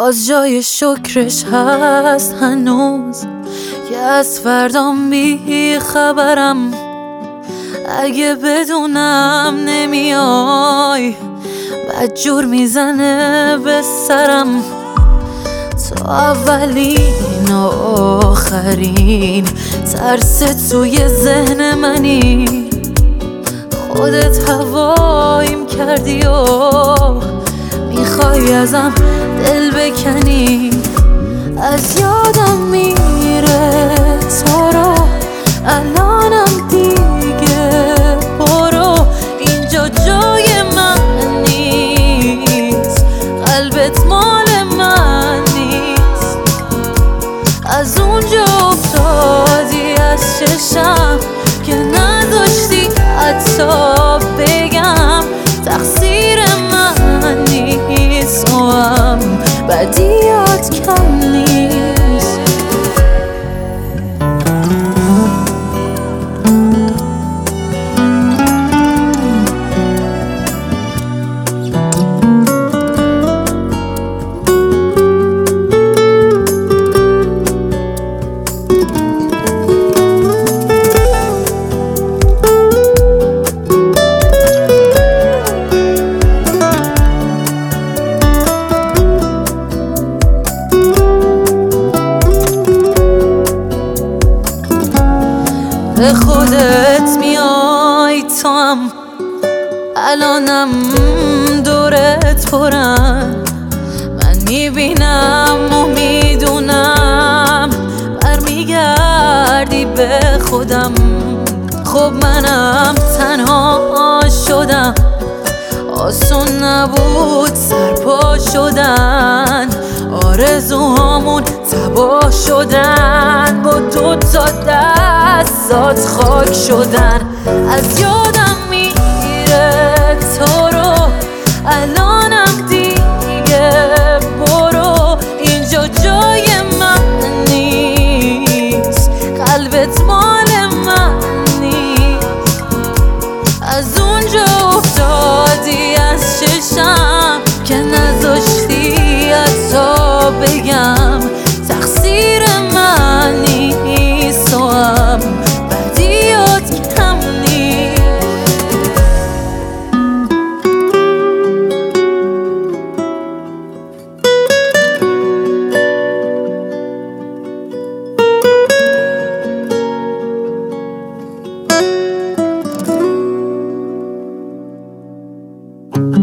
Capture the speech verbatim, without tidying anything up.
باز جای شکرش هست هنوز که از فردام بی خبرم. اگه بدونم نمیای بد جور میزنه به سرم. تو اولین و آخرین ترس توی ذهن منی. خودت هوایم کردی و میخوای ازم دل بکنی. از یادم میره تو رو الانم دیگه برو. اینجا جای من نیست، قلبت مال من نیست. از اونجا افتادی از چشم که نذاشتی حتی بگم تقصیر من نیست. تو هم بدیات کم نیست. به خودت میای تو هم الانم دورت پرن. من میبینم و میدونم برمیگردی به خودم. خب منم تنها شدم، آسون نبود سرپا شدن. آرزوهامون تباه شدن، با دو تا دستات خاک شدن. از یادم میره تو رو الانم دیگه برو. اینجا جای من نیست، قلبت مال من نیست. از اونجا افتادی از چشم که نذاشتی حتی بگم تقصیر من نیست. تو هم بدیات کم نیست. thank you